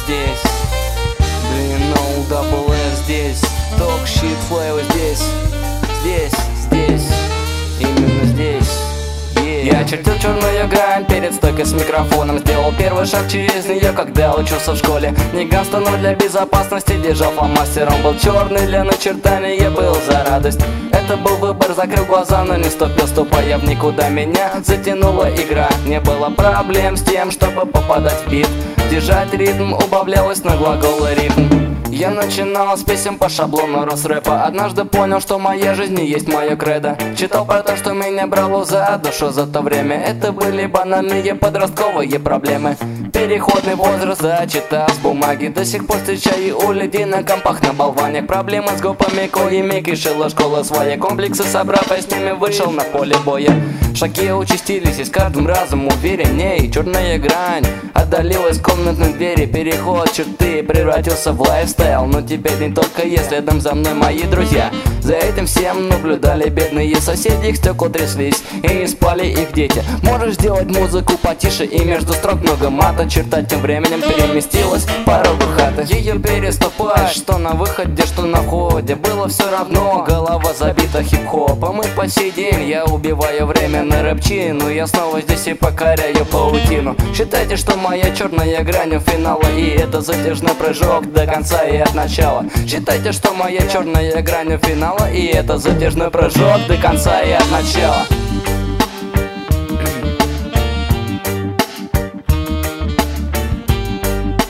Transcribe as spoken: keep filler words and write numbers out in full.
здесь. Блин, no double F здесь. Talk shit flavor здесь. Здесь, здесь, именно здесь. Я чертил черную грань перед стойкой с микрофоном. Сделал первый шаг через нее, когда учился в школе. Не гангста, но для безопасности держал фломастер. Он был черный для начертания, был за радость. Это был выбор, закрыл глаза, но не ступил, ступая в никуда. Меня затянула игра, не было проблем с тем, чтобы попадать в бит. Держать ритм убавлялось на глаголы ритм. Я начинал с песен по шаблону Росрэпа. Однажды понял, что моя жизнь не есть моя кредо. Читал про то, что меня брало за душу за то время. Это были банальные подростковые проблемы. Переходный возраст зачитал с бумаги. До сих пор встречаю у людей на компах на болванях. Проблемы с группами, коими кишила школа своя. Комплексы собрав, я с ними вышел на поле боя. Шаги участились и с каждым разом уверенней. Черная грань отдалилась комнатной двери. Переход черты превратился в лайфстайл. Но теперь не только я, следом за мной мои друзья. За этим всем наблюдали бедные соседи. Их стекла тряслись и не спали их дети. Можешь сделать музыку потише и между строк много мата. Черта тем временем переместилась в порогу хаты. Ее переступать, что на выходе, что на входе, было все равно. Голова забита хип-хопом, и по сей день я убиваю время на рэпчину. Я снова здесь и покоряю паутину. Считайте, что моя черная грань у финала, и это затяжной прыжок до конца и от начала. Считайте, что моя черная грань у финала, и это затяжной прыжок до конца и от начала.